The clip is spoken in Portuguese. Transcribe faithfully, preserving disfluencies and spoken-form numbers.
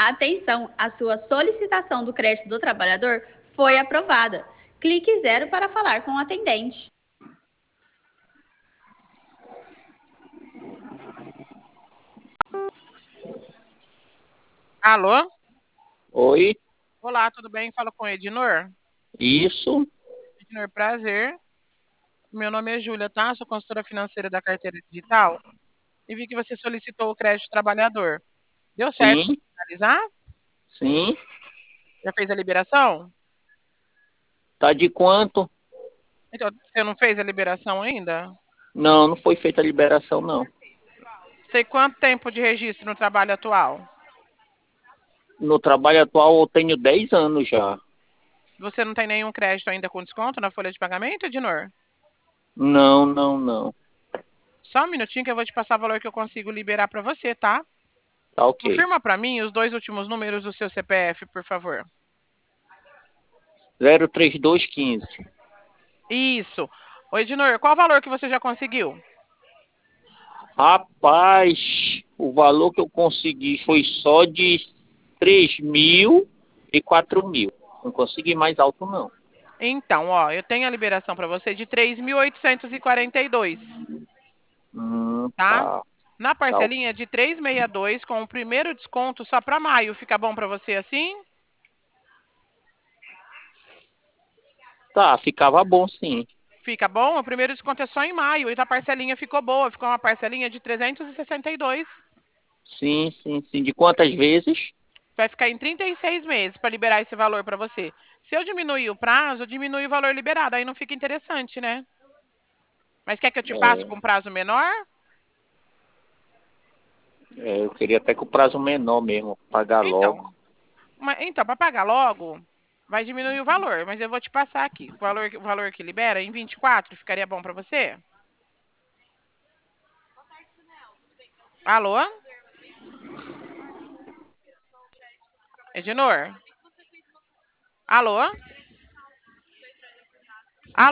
Atenção, a sua solicitação do crédito do trabalhador foi aprovada. Clique zero para falar com o atendente. Alô? Oi, Olá, tudo bem? Falo com o Ednor. isso, Ednor, prazer. Meu nome é Júlia, tá? Sou consultora financeira da carteira digital e vi que você solicitou o crédito trabalhador. Deu certo sim, para finalizar? sim. Já fez a liberação? Tá de quanto? Então, você não fez a liberação ainda? Não, não foi feita a liberação, não. Sei quanto tempo de registro no trabalho atual? No trabalho atual eu tenho dez anos já. Você não tem nenhum crédito ainda com desconto na folha de pagamento, Ednor? Não, não, não. Só um minutinho que eu vou te passar o valor que eu consigo liberar para você, tá? Tá ok. Confirma para mim os dois últimos números do seu C P F, por favor. zero três dois um cinco. Isso. Ô, Ednor, qual o valor que você já conseguiu? Rapaz, o valor que eu consegui foi só de três mil e quatro mil. Não consegui mais alto, não. Então, ó, eu tenho a liberação para você de três mil oitocentos e quarenta e dois, Hum, tá? tá, Na tá, parcelinha de trezentos e sessenta e dois com o primeiro desconto só para maio. Fica bom para você assim? tá, ficava bom sim. Fica bom? O primeiro desconto é só em maio e a parcelinha ficou boa. Ficou uma parcelinha de trezentos e sessenta e dois. Sim, sim, sim. De quantas vezes? Vai ficar em trinta e seis meses para liberar esse valor para você. Se eu diminuir o prazo, diminui o valor liberado. Aí não fica interessante, né? Mas quer que eu te passe É, com prazo menor? é, eu queria até que o prazo menor mesmo, pagar Então, logo. Mas, então, para pagar logo, vai diminuir o valor, mas eu vou te passar aqui. O valor, o valor que libera em vinte e quatro ficaria bom para você? Alô? Ednor? Alô?